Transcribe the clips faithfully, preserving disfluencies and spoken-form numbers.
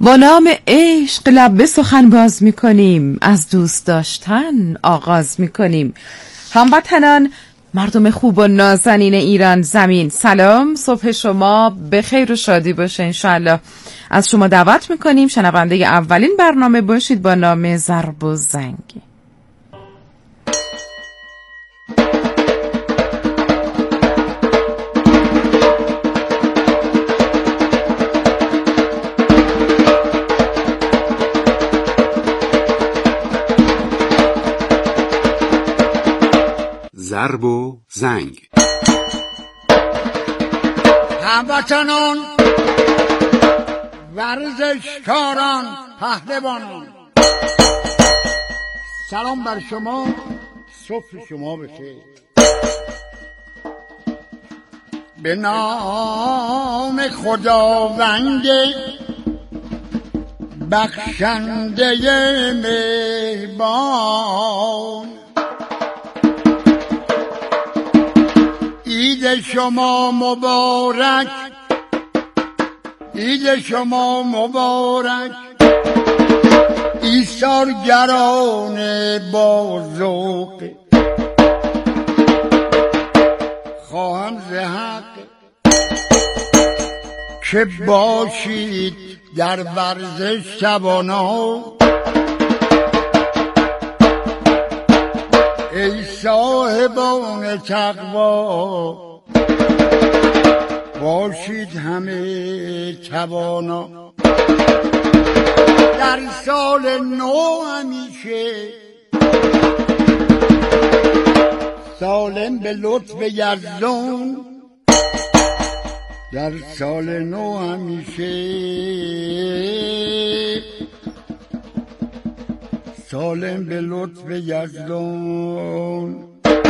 با نام عشق لب به سخن باز میکنیم، از دوست داشتن آغاز میکنیم. هموطنان، مردم خوب و نازنین ایران زمین، سلام، صبح شما به خیر و شادی باشه انشاءالله. از شما دعوت میکنیم شنونده اولین برنامه باشید با نام ضرب و زنگ. ضرب و زنگ. هموطنان، ورزشکاران، پهلوانان، سلام بر شما، صبح شما بخیر. به نام خداوند بخشنده مهربان، عید شما مبارک، عید شما مبارک، ایثارگران با ذوق، خواهم ز حق که باشید در ورزش توانا. ای صاحبان تقوا باشید همه توانا. در سال نو همیشه سالم به لطف یزدان، در سال نو همیشه سالم به لطف یزدان.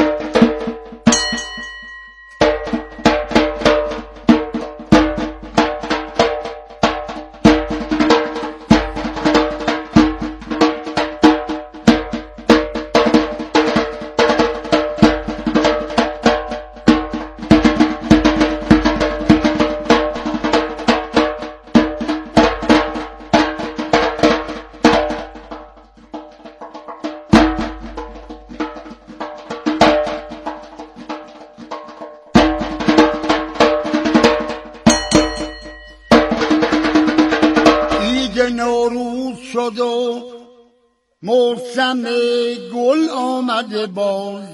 نوروز شد و موسم گل آمده، باز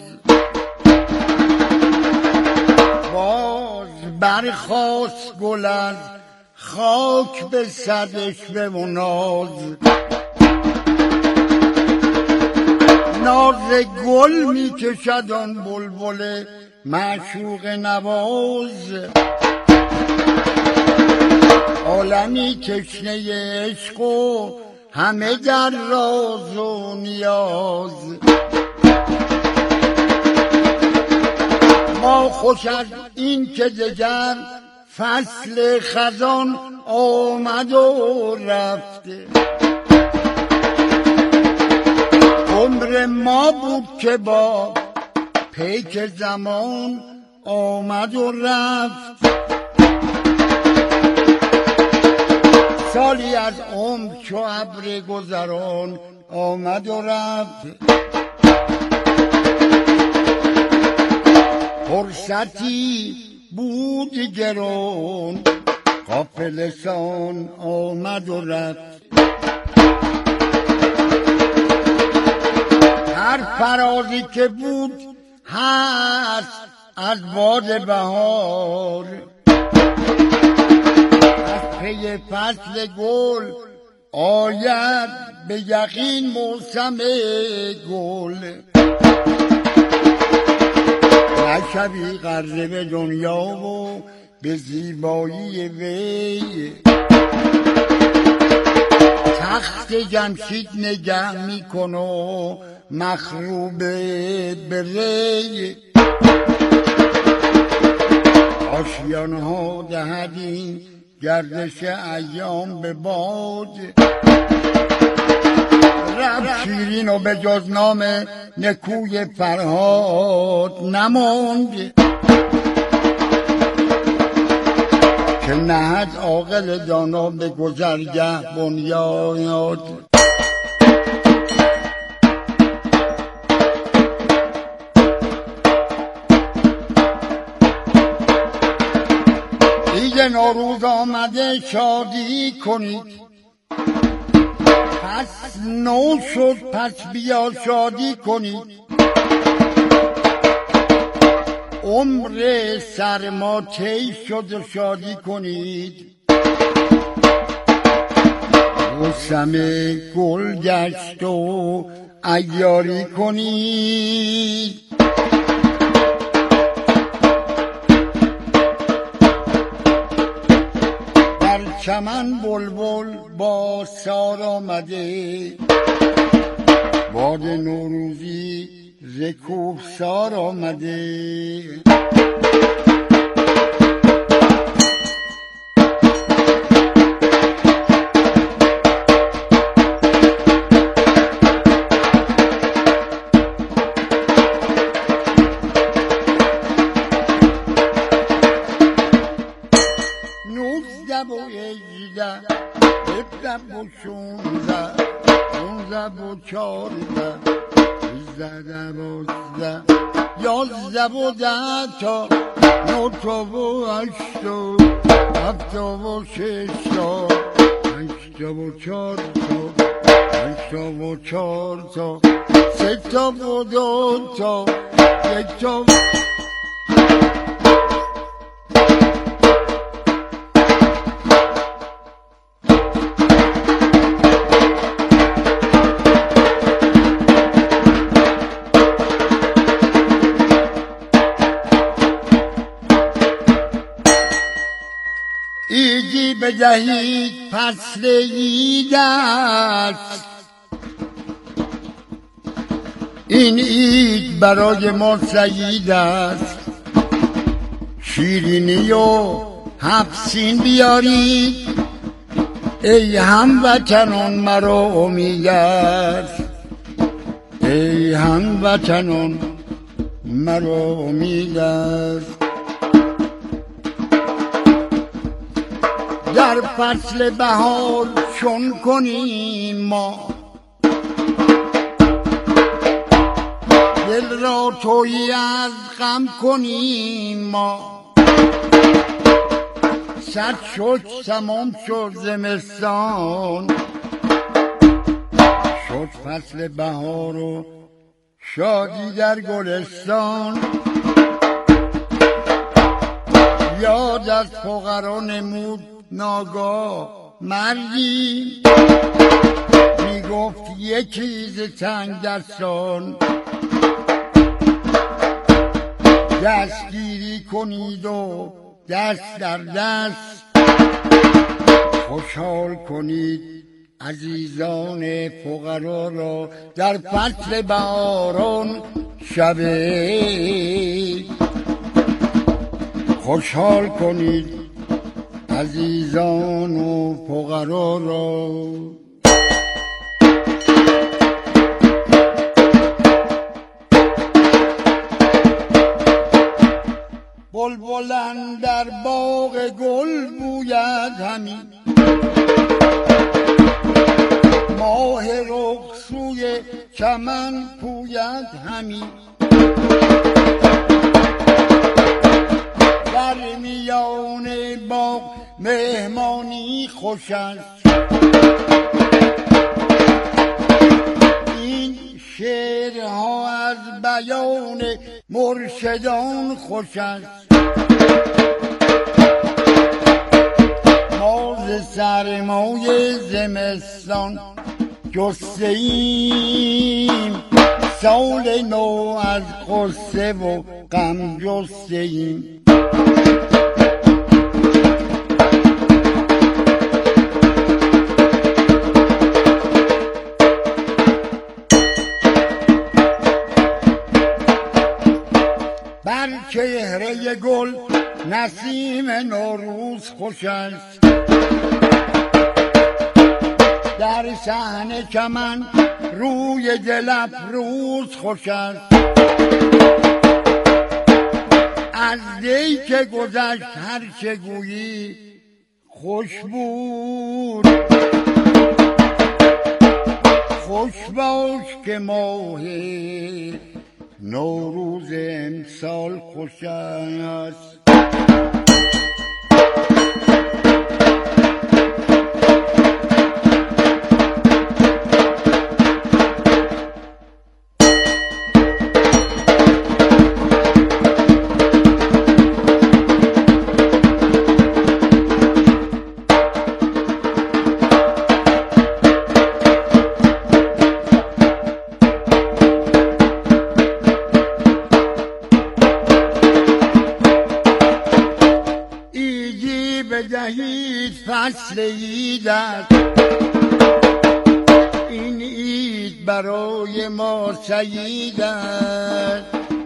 باز برخاست گل از خاک به صدشوه و ناز. ناز گل می کشد آن بلبل معشوق نواز، عالمی تشنه عشق و همه در راز و نیاز. ما خوش از این که دگر فصل خزان آمد و رفته، عمر ما بود که با پیک زمان آمد و رفت. سالی از عمر چو ابر گذران آمد و رفت، فرصتی بود گران قافله سان آمد و رفت. هر فرازی که بود هست از باد بهار، پی فصل گل آید به یقین موسم گل. نشوی غره به دنیا و به زیبایی وی، تخت جمشید نگه میکن و مخروب به ری. آشیانها دهدین گردش ایام به باد، رفت شیرین و به جز نام نکوی فرهاد نماند. که نهد عاقل دانا به گذرگه بنیاد. عید نوروز آمده شادی کنید، پس نو شد پس بیا شادی کنید. عمر سرما طی شد و شادی کنید. موسم گل گشت و عیاری کنید. در چمن بلبل با سار آمده، باد نوروزی ز کوهسار آمده. نوزده و هجده، هفده و شونزده، شونزده و چارده، سیزده دوازده، یازده و ده تا، نه تا و هشت تا، هفت تا و شش تا، پنج تا و چهار تا، پنج تا و چهار تا، سه تا و دو تا، یک تا. ایدی بدهید فصل عید است، این عید برای ما سعید است. شیرینی و حفصین بیارید، ای هموطنان مرا امید است. ای هموطنان مرا امید است. در فصل بهار چون کنیم ما، دل را تویی از غم کنیم ما. صد شد تمام شد زمستان، شد فصل بهار و شادی در گلستان. یاد از فقرا نمود ناگاه مردی، می گفت یکی ز تنگ دستان، دستگیری کنید و دست در دست، خوشحال کنید عزیزان فقرا را در فصل بهاران شب. خوشحال کنید عزیزان و فقرا را. بلبلان در باغ گل بوید همی، ماه رخ سوی چمن پوید همی. در میان باغ مهمانی خوش است، این شعرها از بیان مرشدان خوش است. ما ز سرمای زمستان جسته ایم، سال نو از غصه و غم جسته ایم. بر چهره گل نسیم نوروز خوش است، در صحن چمن روی دل افروز خوش است. از دی که گذشت هر چه گویی خوش بود خوش باش که ماه نوروز امسال خوش است. بدهید فصل عید است، این عید برای ما سعید است.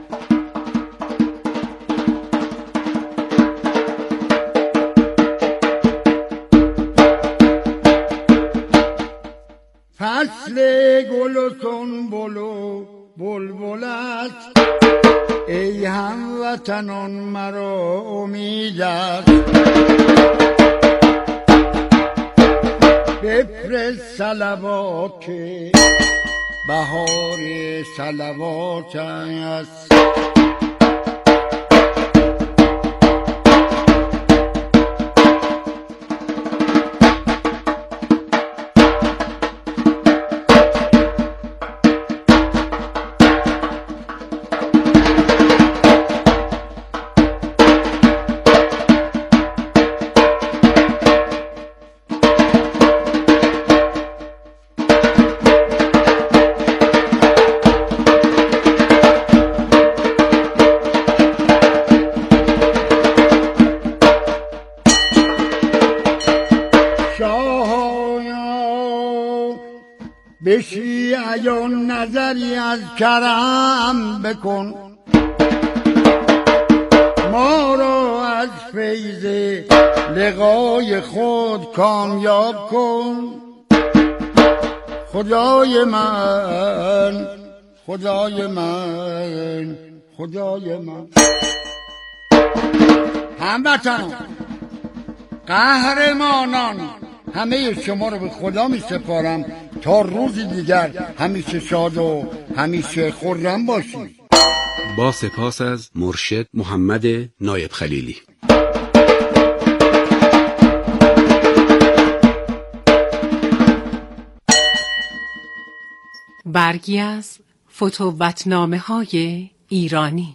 فصل گل و سنبل و بلبل است، ای هموطنان مرا امید است. بفرست صلوات که بهار صلوات است. به شیعیان نظری از کرم بکن، ما را از فیض لقای خود کامیاب کن. خدای من خدای من خدای من. هموطنان قهرمانان، همه شما رو به خدا می سپارم تا روز دیگر همیشه شاد و همیشه خرم باشید. با سپاس از مرشد محمد نایب خلیلی. برگی از فتوتنامه‌های ایرانی.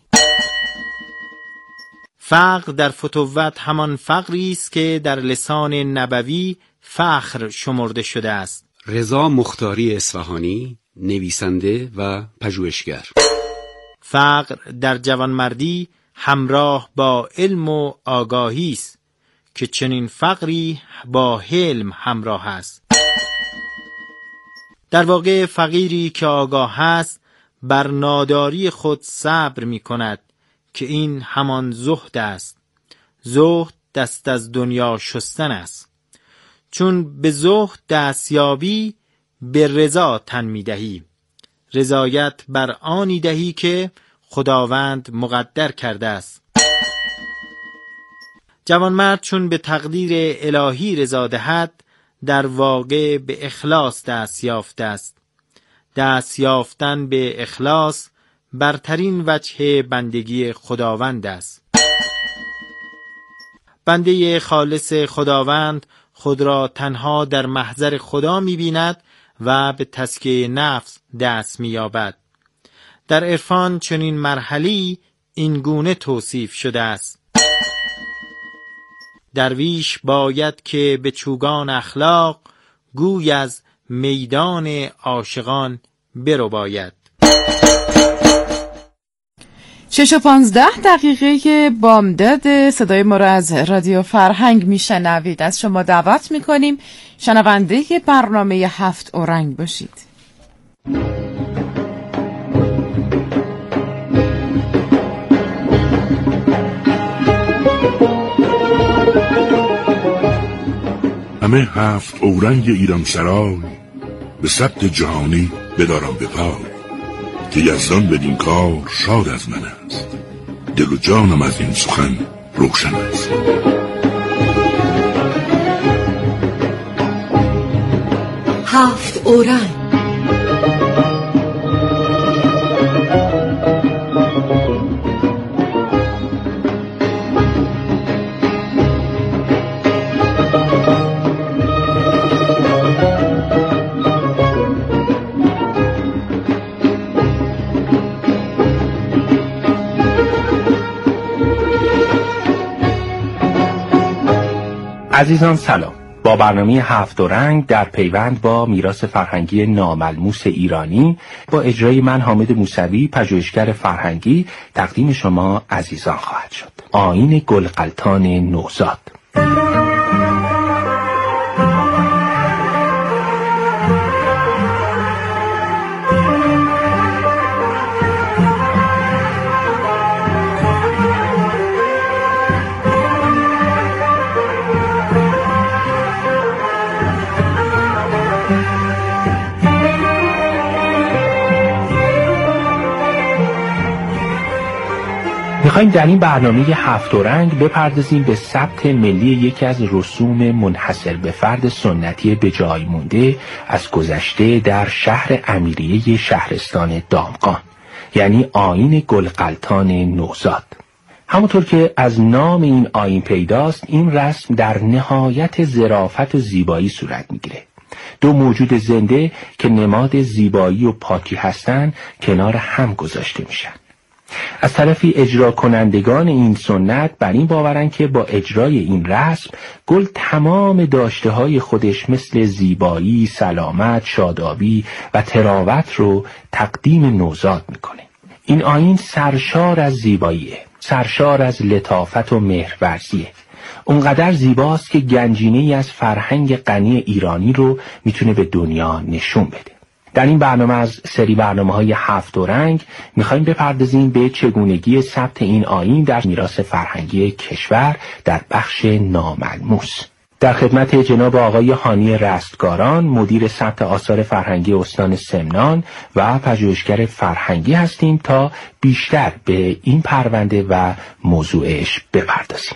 فقر در فتوت همان فقری است که در لسان نبوی فخر شمرده شده است. رضا مختاری اصفهانی، نویسنده و پژوهشگر. فقر در جوانمردی همراه با علم و آگاهی است که چنین فقری با حلم همراه است. در واقع فقیری که آگاه است بر ناداری خود صبر می کند که این همان زهد است. زهد دست از دنیا شستن است. چون به زهد دستیابی به رضا تن می دهی. رضایت بر آنی دهی که خداوند مقدر کرده است. جوانمرد چون به تقدیر الهی رضا دهد در واقع به اخلاص دست یافته است. دست یافتن به اخلاص برترین وجه بندگی خداوند است. بنده خالص خداوند خود را تنها در محضر خدا می بیند و به تزکیه نفس دست می یابد. در عرفان چنین مرحله‌ای این گونه توصیف شده است: درویش باید که به چوگان اخلاق گوی از میدان عاشقان برو باید. شش و پانزده دقیقه بامداد. صدای ما را از رادیو فرهنگ میشنوید. از شما دعوت میکنیم شنونده برنامه هفت اورنگ باشید. همه هفت اورنگ ایران سرای به ثبت جهانی بدارم به پای، که یزدان بدین کار شاد از من است، دل و جانم از این سخن روشن است. هفت اورنگ. عزیزان سلام. با برنامه هفت رنگ در پیوند با میراث فرهنگی ناملموس ایرانی با اجرای من حامد موسوی پژوهشگر فرهنگی تقدیم شما عزیزان خواهد شد. آیین گلغلطان نوزاد. میخوایم در این برنامه هفت رنگ بپردازیم به ثبت ملی یکی از رسوم منحصر به فرد سنتی به جای مونده از گذشته در شهر امیریه شهرستان دامغان، یعنی آیین گلغلطان نوزاد. همونطور که از نام این آیین پیداست، این رسم در نهایت ظرافت و زیبایی صورت میگیره. دو موجود زنده که نماد زیبایی و پاکی هستند کنار هم گذاشته میشن. از طرفی اجرا کنندگان این سنت بر این باورن که با اجرای این رسم گل تمام داشته های خودش مثل زیبایی، سلامت، شادابی و تراوت رو تقدیم نوزاد میکنه. این آیین سرشار از زیباییه، سرشار از لطافت و مهرورزیه. اونقدر زیباست که گنجینه‌ای از فرهنگ غنی ایرانی رو میتونه به دنیا نشون بده. در این برنامه از سری برنامه‌های هفت رنگ می‌خوایم بپردازیم به چگونگی ثبت این آیین در میراث فرهنگی کشور در بخش ناملموس. در خدمت جناب آقای هانی رستگاران، مدیر ثبت آثار فرهنگی استان سمنان و پژوهشگر فرهنگی هستیم تا بیشتر به این پرونده و موضوعش بپردازیم.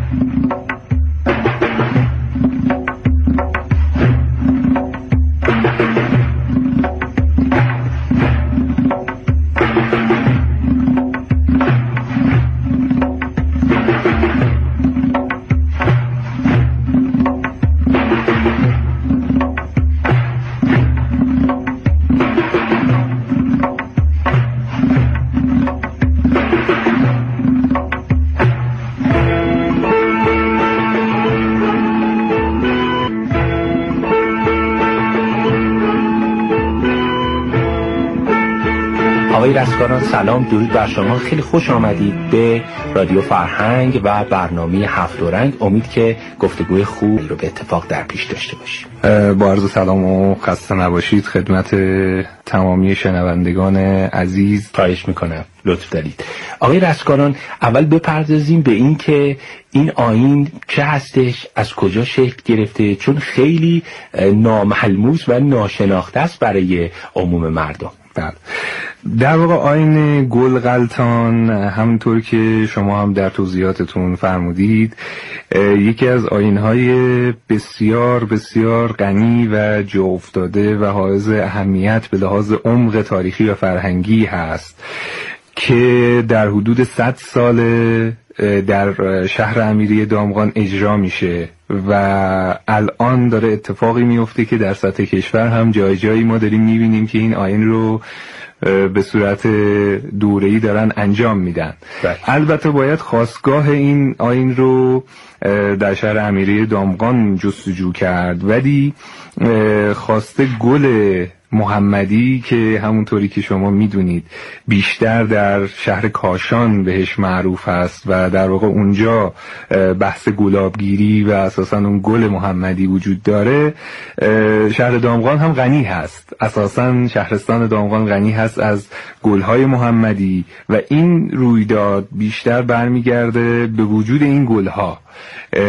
آقای رستگاران سلام، درود بر شما. خیلی خوش آمدید به رادیو فرهنگ و برنامه هفت رنگ. امید که گفتگوی خوب رو به اتفاق در پیش داشته باشیم. با عرض سلام و خسته نباشید خدمت تمامی شنوندگان عزیز. خواهش میکنم، لطف دارید. آقای رستگاران، اول بپردازیم به این که این آیین چه هستش، از کجا شکل گرفته، چون خیلی ناملموس و ناشناخته است برای عموم مردم. بله، در واقع آیین گلغلطان همونطور که شما هم در توضیحاتتون فرمودید یکی از آیین‌های بسیار بسیار غنی و جا افتاده و حائز اهمیت به لحاظ عمق تاریخی و فرهنگی هست که در حدود صد سال در شهر امیریه دامغان اجرا میشه و الان داره اتفاقی میفته که در سطح کشور هم جای جایی ما داریم میبینیم که این آیین رو به صورت دوره‌ای دارن انجام میدن. بله. البته باید خاستگاه این آیین رو در شهر امیریه دامغان جستجو کرد، ولی خواسته گل محمدی که همونطوری که شما میدونید بیشتر در شهر کاشان بهش معروف هست و در واقع اونجا بحث گلابگیری و اساساً اون گل محمدی وجود داره، شهر دامغان هم غنی هست. اساساً شهرستان دامغان غنی هست از گلهای محمدی و این رویداد بیشتر برمیگرده به وجود این گلها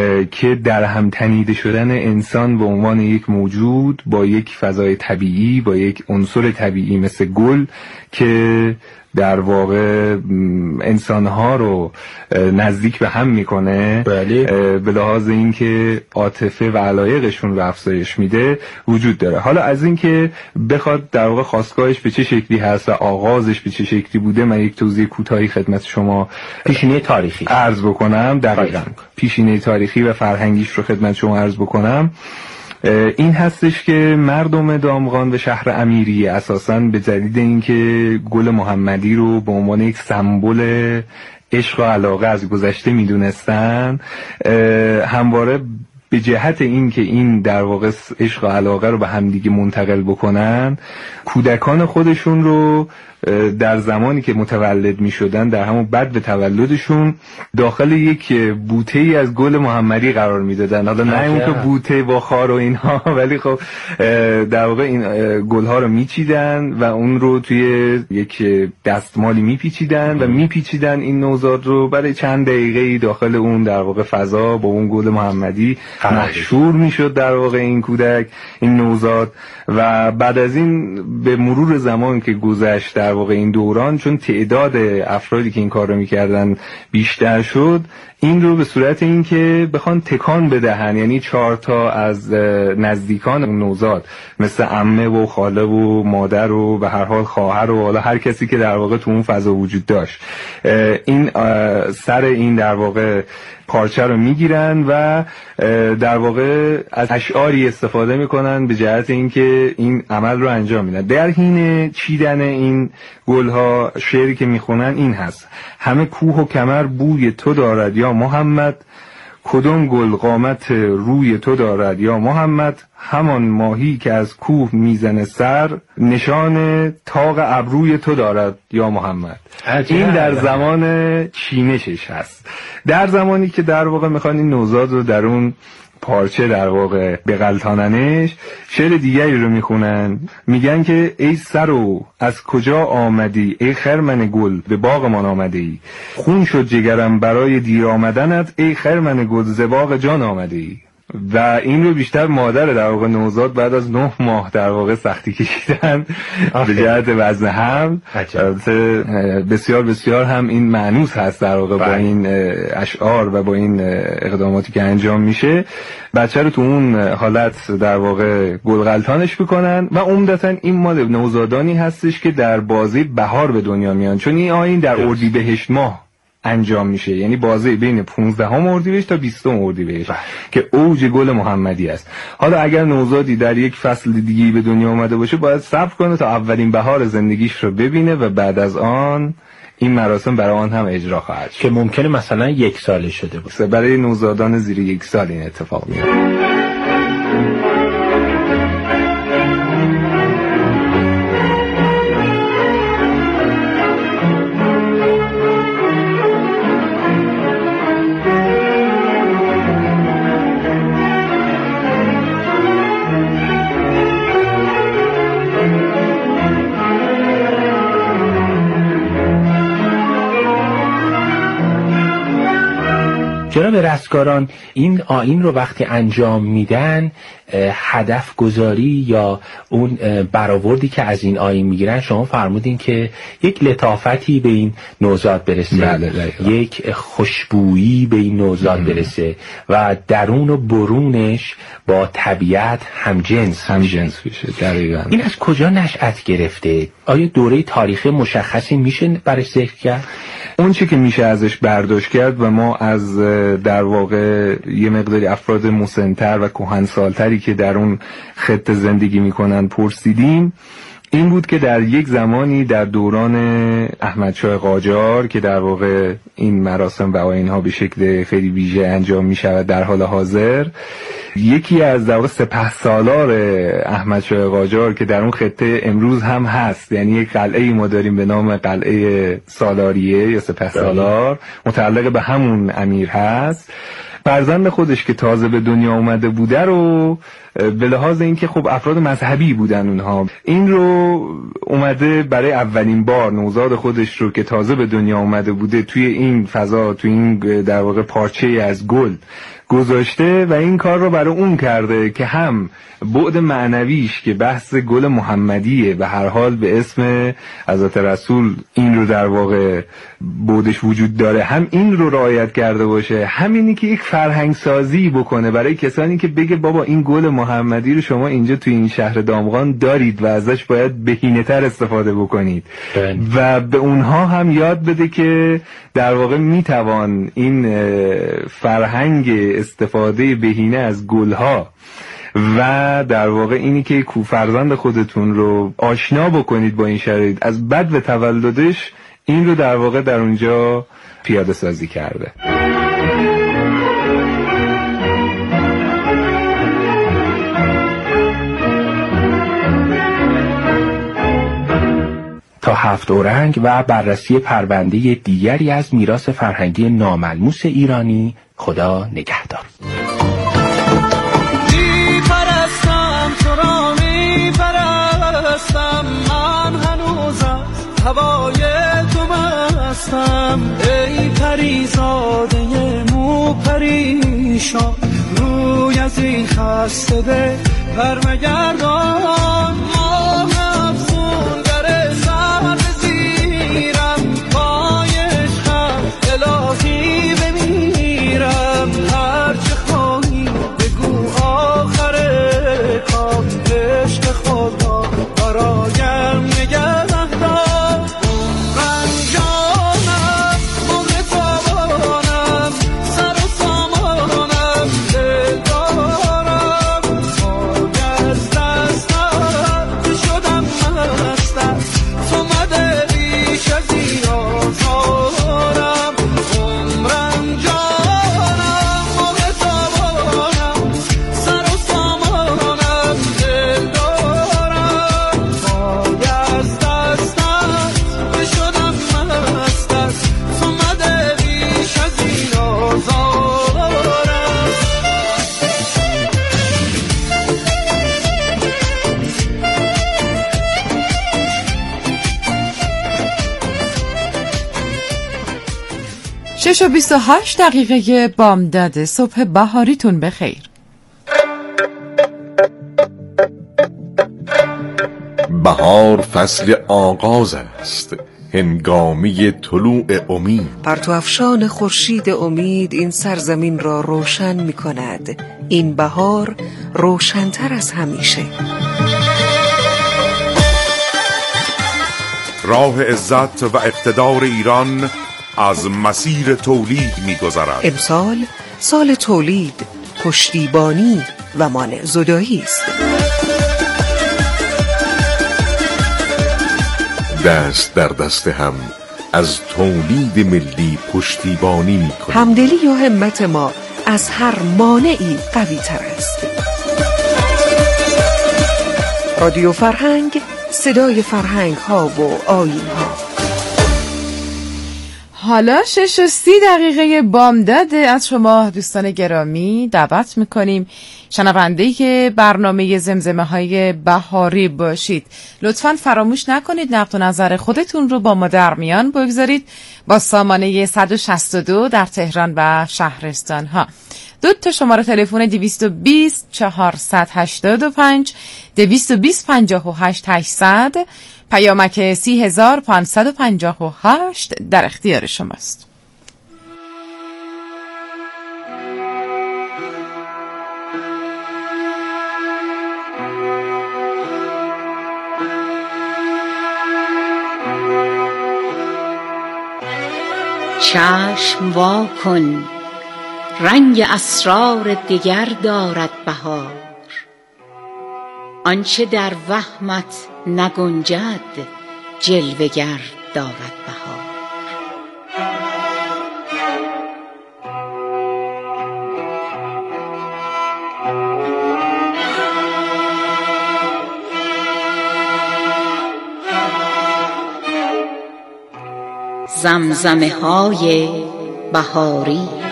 که در هم تنیده شدن انسان به عنوان یک موجود با یک فضای طبیعی، با با یک عنصر طبیعی مثل گل که در واقع انسانها رو نزدیک به هم میکنه، بله. به لحاظ اینکه عاطفه و علایقشون رو افزایش میده وجود داره. حالا از اینکه بخواد در واقع خاستگاهش به چه شکلی هست و آغازش به چه شکلی بوده، من یک توضیح کوتاهی خدمت شما پیشینه تاریخی عرض بکنم. دقیقاً پیشینه تاریخی و فرهنگیش رو خدمت شما عرض بکنم. این هستش که مردم دامغان و شهر امیری اساساً به دلیل اینکه گل محمدی رو به عنوان یک سمبل عشق و علاقه از گذشته میدونستن، همواره به جهت این که این در واقع عشق و علاقه رو به همدیگه منتقل بکنن، کودکان خودشون رو در زمانی که متولد می شدن، در همون بعد به تولدشون داخل یک بوته ای از گل محمدی قرار می دادن. حالا نه اون که بوته با خار و اینها، ولی خب در واقع این گل ها رو می چیدن و اون رو توی یک دستمالی می پیچیدن و می پیچیدن این نوزاد رو برای چند دقیقه داخل اون در واقع فضا با اون گل محمدی محشور می شد در واقع این کودک، این نوزاد. و بعد از این به مرور زمان که گذشت در واقع این دوران، چون تعداد افرادی که این کار رو میکردن بیشتر شد، این رو به صورت این که بخوان تکان بدهن، یعنی چهار تا از نزدیکان اون نوزاد مثل عمه و خاله و مادر و به هر حال خواهر و حالا هر کسی که در واقع تو اون فضا وجود داشت، این سر این در واقع پارچه رو میگیرن و در واقع از اشعاری استفاده میکنن به جهت اینکه این عمل رو انجام میدن. در حین چیدن این گلها شعری که میخونن این هست: همه کوه و کمر بوی تو دارد یا محمد، کدوم گل قامت روی تو دارد یا محمد، همان ماهی که از کوه میزنه سر، نشان طاق ابروی تو دارد یا محمد. این در زمان چینشش هست. در زمانی که در واقع میخوان این نوزاد رو در اون پارچه در واقع بغلطاننش، شعر دیگری رو میخونن، میگن که ای سرو از کجا آمدی، ای خرمن گل به باغمان آمده ای، خون شد جگرم برای دیر آمدنت، ای خرمن گل ز باغ جان آمده ای. و این رو بیشتر مادر در واقع نوزاد بعد از نه ماه در واقع سختی کشیدن به جهت وزن حمل. بسیار بسیار هم این مانوس هست در واقع با این اشعار و با این اقداماتی که انجام میشه، بچه رو تو اون حالت در واقع گلغلطانش بکنن. و عمدتا این مال نوزادانی هستش که در بازی بهار به دنیا میان، چون این آیین در اردیبهشت ماه انجام میشه، یعنی بازه بین پانزدهم اردیبهشت تا بیستم اردیبهشت که اوج گل محمدی است. حالا اگر نوزادی در یک فصل دیگه به دنیا اومده باشه، باید صبر کنه تا اولین بهار زندگیش رو ببینه و بعد از آن این مراسم برای آن هم اجرا خواهد شد، که ممکنه مثلا یک ساله شده باشه. برای نوزادان زیر یک سال این اتفاق میفته. جناب رستگاران، این آیین رو وقتی انجام میدن، هدف گذاری یا اون برآوردی که از این آیین میگیرن، شما فرمودین که یک لطافتی به این نوزاد برسه، بله یک خوشبویی به این نوزاد ام. برسه و درون و برونش با طبیعت همجنس همجنس بشه. دقیقاً. این از کجا نشأت گرفته؟ آیا دوره تاریخی مشخصی میشه برای ذکر کرد؟ اون چی که میشه ازش برداشت کرد و ما از در واقع یه مقداری افراد مسن‌تر و کهنسال‌تری که در اون خطه زندگی میکنن پرسیدیم، این بود که در یک زمانی در دوران احمدشاه قاجار که در واقع این مراسم و آیین‌ها به شکل خیلی ویژه انجام میشود در حال حاضر، یکی از در واقع سپهسالار احمدشاه قاجار که در اون خطه امروز هم هست، یعنی یک قلعه ما داریم به نام قلعه سالاریه یا سپهسالار، متعلق به همون امیر هست، فرزند خودش که تازه به دنیا اومده بوده رو به لحاظ اینکه خب افراد مذهبی بودن اونها، این رو اومده برای اولین بار نوزاد خودش رو که تازه به دنیا اومده بوده توی این فضا، توی این در واقع پارچه از گل گذاشته و این کار رو برای اون کرده که هم بعد معنویش که بحث گل محمدیه و هر حال به اسم حضرت رسول این رو در واقع بعدش وجود داره، هم این رو رعایت کرده باشه، همینی که یک فرهنگ سازی بکنه برای کسانی که بگه بابا این گل محمدی رو شما اینجا توی این شهر دامغان دارید و ازش باید بهینه‌تر استفاده بکنید و به اونها هم یاد بده که در واقع میتوان این فرهنگ استفاده بهینه از گلها و در واقع اینی که فرزند خودتون رو آشنا بکنید با این شرایط از بدو تولدش، این رو در واقع در اونجا پیاده سازی کرده. تا هفت اورنگ و بررسی پرونده دیگری از میراث فرهنگی ناملموس ایرانی. خدا نگهدار. میپرستم تو را میپرستم، من هنوز از هوای تو مستم. ای پریزاده مو پریشان، روی از این خسته به برمگردان. ماه افزون گر سر بزیرم، پای عشقم الهی بمیرم. هرچه خواهی بگو آخر کار، عشق خدا برایم نگه دار. رنجانم موقع تابانم، سر و سامانم دل دارم. پای از دستم شدم مستم، تو مده بیش از این آزارم. عمرم جانم موقع تابانم، سر و سامانم دل دارم. پای از دستم شدم مستم، تو مده بیش از این آزارم. شش و بیست و هشت دقیقه بامداد. صبح بهاریتون بخیر. بهار فصل آغاز است، هنگامی طلوع امید. پرتو افشان خورشید امید این سرزمین را روشن می کند. این بهار روشن‌تر از همیشه. راه عزت و اقتدار ایران از مسیر تولید می گذرد. امسال سال تولید، پشتیبانی و مانع زدایی است. دست در دست هم از تولید ملی پشتیبانی می کنیم. همدلی و همت ما از هر مانعی قوی تر است. رادیو فرهنگ، صدای فرهنگ ها و آیین ها. حالا شش و سی دقیقه بامداد از شما دوستان گرامی دعوت میکنیم شنونده که برنامه زمزمه های بهاری باشید. لطفاً فراموش نکنید نقد و نظر خودتون رو با ما در میان بگذارید با سامانه صد و شصت و دو در تهران و شهرستان ها. دو تا شماره تلفن دویست و بیست چهارصد و هشتاد و پنج دویست و بیست پنجاه و هشت هشتصد، پیامک سی هزار پانصد و پنجاه و هشت در اختیار شماست. چشم وا کن، رنگ اسرار دگر دارد بهار. آنچه در وهمت نگنجد جلوگر دارد بهار. زمزمه های بهاری